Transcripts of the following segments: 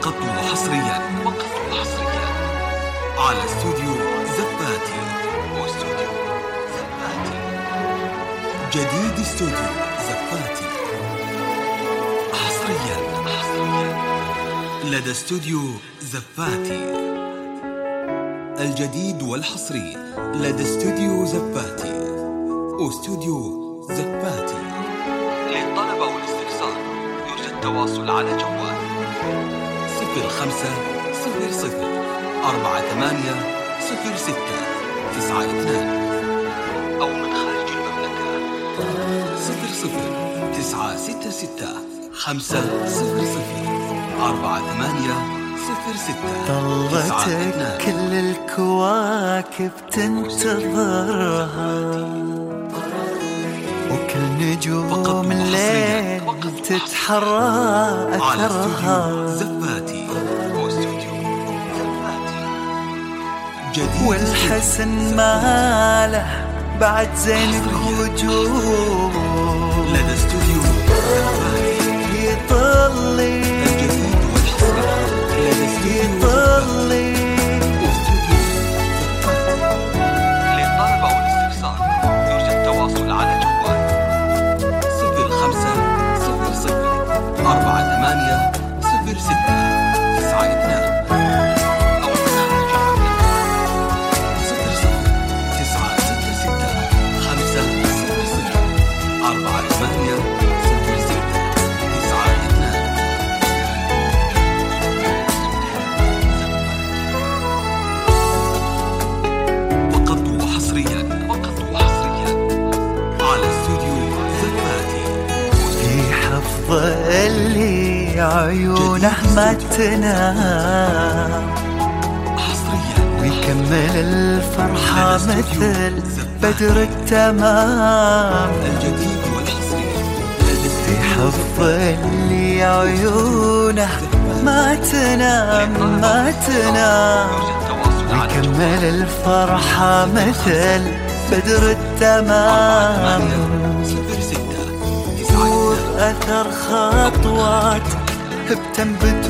فقط وحصريا على استوديو زفاتي واستوديو زفاتي. جديد استوديو زفاتي حصريا لدى استوديو زفاتي. الجديد والحصري لدى استوديو زفاتي واستوديو زفاتي. للطلب والاستفسار يرجى التواصل على جوال 05-00-48-06-92 أو من خارج المملكة 00-967-500-48-06-92. طلتك كل الكواكب تنتظرها، وكل نجوم الليل تتحرى أثرها. زفاتي واستوديو زفاتي. والحسن ماله بعد زين الوجوه لدى استوديو زفاتي. يطلي الجديد والحصري لدى استوديو يطلي. للطلب والاستفسار يرجى التواصل على جوال 05-00-48-06-92 أو من خارج المملكة 00-967-500-48-92. فقط وحصريا على استوديو زفاتي. في حفظ اللي عيونه ما تنام، حصريا ويكمل الفرحة مثل بدر التمام. الجديد والحصري في حفظ اللي عيونه ما تنام ويكمل الفرحة مثل بدر التمام. وأثر خطوات بتنبت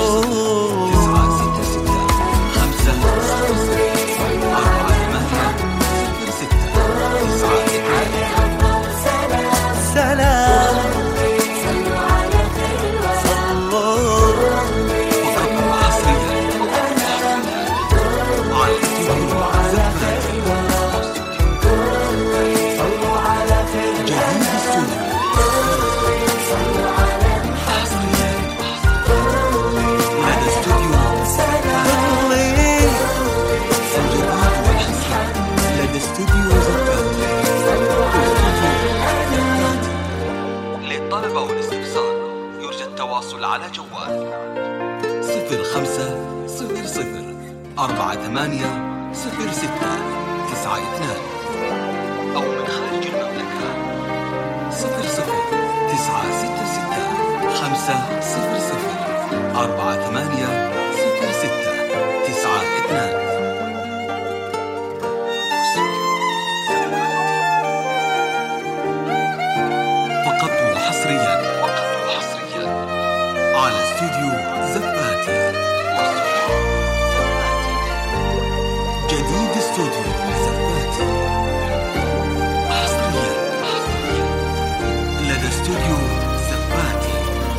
سلام. للطلب والاستفسار يرجى التواصل على جوال 05-00-48-06-92 أو من خارج المملكة 00-967-500-48-06-92. فقط وحصريا على استوديو زفاتي واستوديو زفاتي. جديد استوديو زفاتي حصريا لدى استوديو زفاتي.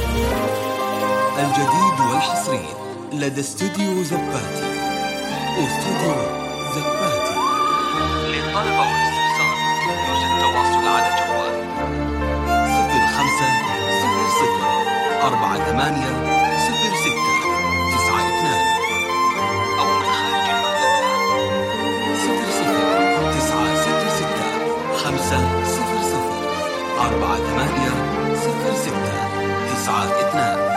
الجديد والحصري لدى استوديو زفاتي واستوديو زفاتي. للطلب والاستفسار يرجى التواصل على جوال 05-00-48-06-92 أو من خارج المملكة 00-967-500-48-06-92.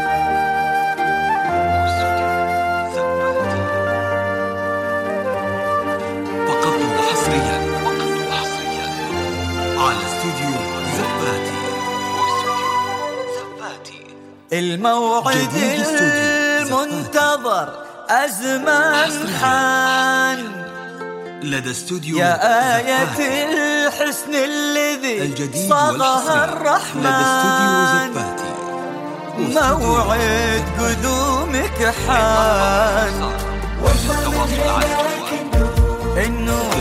فقط وحصريا على استوديو زفاتي واستوديو زفاتي. الموعد المنتظر أزمان حان، لدى استوديو يا آية الحسن الذي الجديد صاغها والحصري لدى استوديو الرحمن. زفاتي موعد قدومك حان. يرجى التواصل على الجوال النور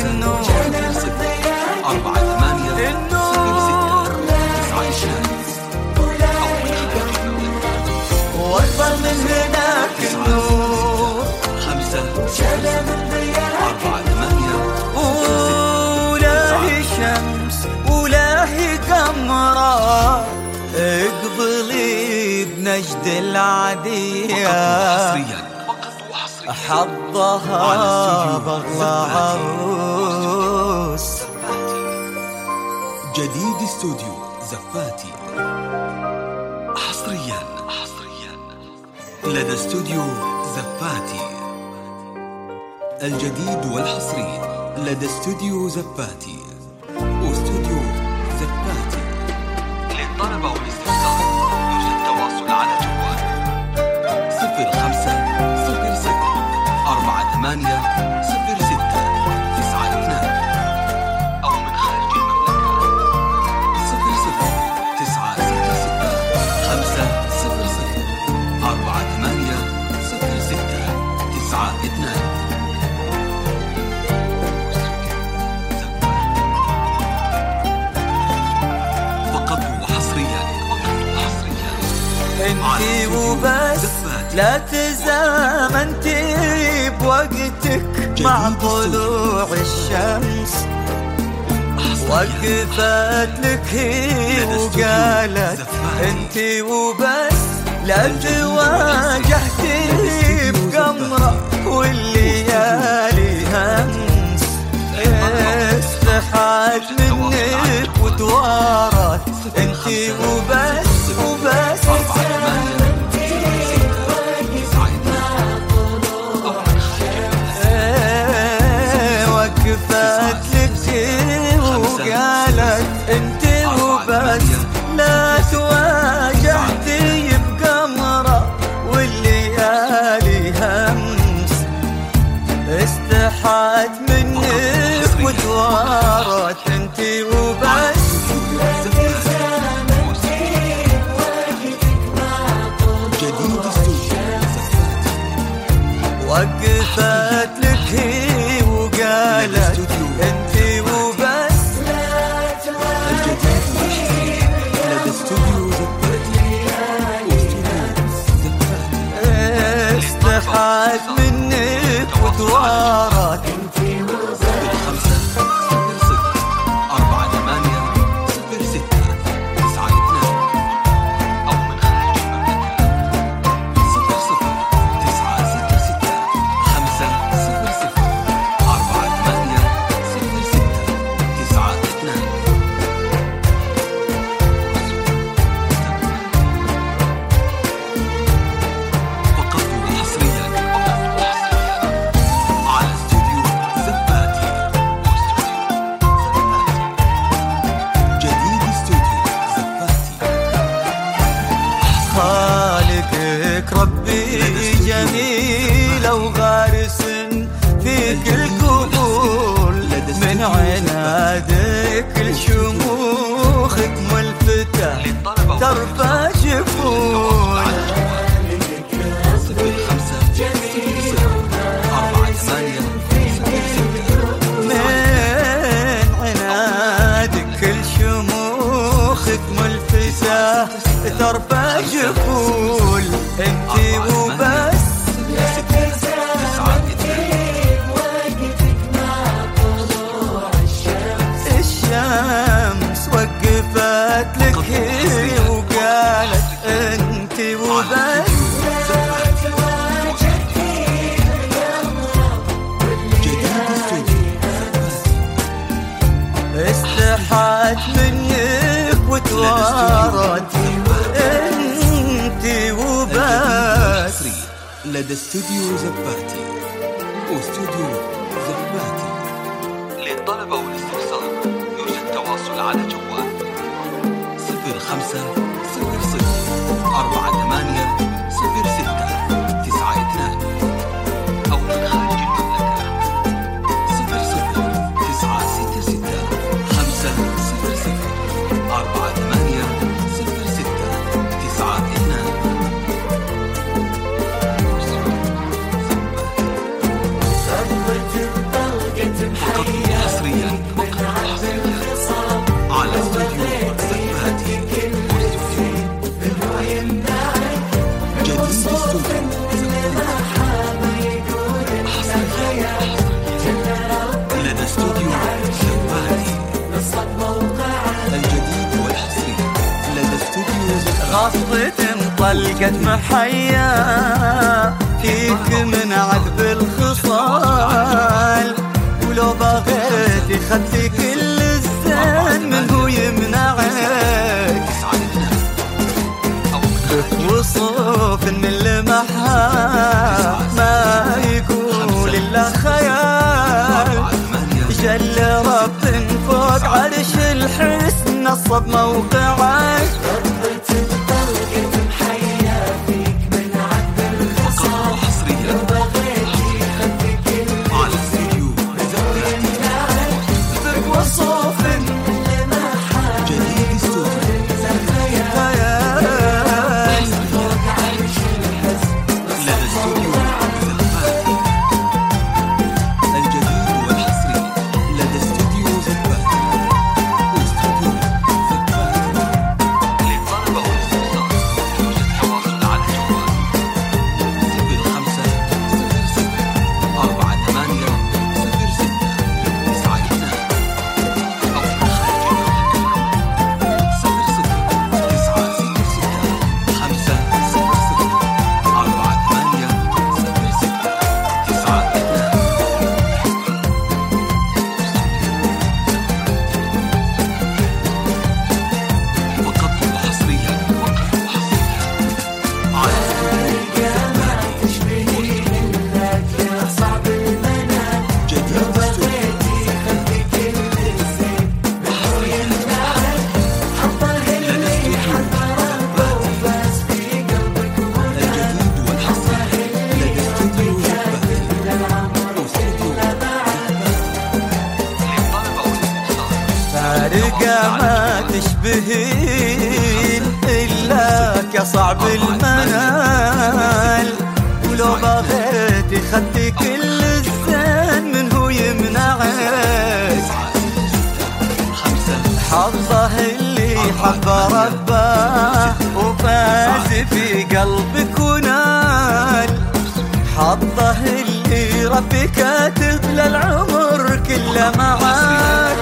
4 8 واكبر من هناك النور 5 4 8 ولاهي شمس ولاهي قمرة اقبلي بنجد العدية حظها بغلى عروس. جديد استوديو زفاتي حصريا لدى استوديو زفاتي. الجديد والحصري لدى استوديو زفاتي واستوديو زفاتي. للطلب والاستفسار يرجى التواصل على جوال 05 00 48 06 92 أو من خارج المملكة 00 966 500 48 06 92. فقط وحصريا انتي وبس لا تزامنتي بوقتك مع طلوع الشمس. وقفت لك هي وقالت انتي وبس لا تواجهتي بقمرة والليالي همس. استحات منك وتوارت انتي وبس وقفت لك وقالت انتي وبس لا تواجهتي بقمرة والليالي همس. استحات منك وتوارت انتي وبس وقفت لك هي وقالت انتي وبس استحات منك وتوارت انتي وبس. 4 8 06 92 أو من خارج المملكة 00 966 500 48 06 92. فقط وحصريا على استوديو زفاتي جديد استوديو زفاتي. خالقك ربي جميل وغارس فيك القبول من عنادك لشموخك ملفتة ترفع جفون. من عنادك لشموخك ملفتة ترفع جفول انتي وبس. الشمس وقفت لك هي وقالت انتي وبس. استحات منك وتوارت انتي وبس. لدى استوديو زفاتي واستوديو زفاتي. للطلب والاستفسار يرجى التواصل على جوال 05 00 48 06 92 أو من خارج المملكة 00 966 500 48 06 92. غصبة طلقت محيا فيك من عذب الخصال، ولو بغيت خدت كل الزين منه يمنعك. وصوف من لمحها ما يقول إلا خيال، جل رب فوق عرش الحسن نصب موقعك. فارقة ما تشبهين إلاك يا صعب المنال، ولو بغيت خدت كل الزين منه يمنعك. حظه اللي حب ربه وفاز في قلبك ونال، حظه اللي ربي كاتب للعمر كله معاك.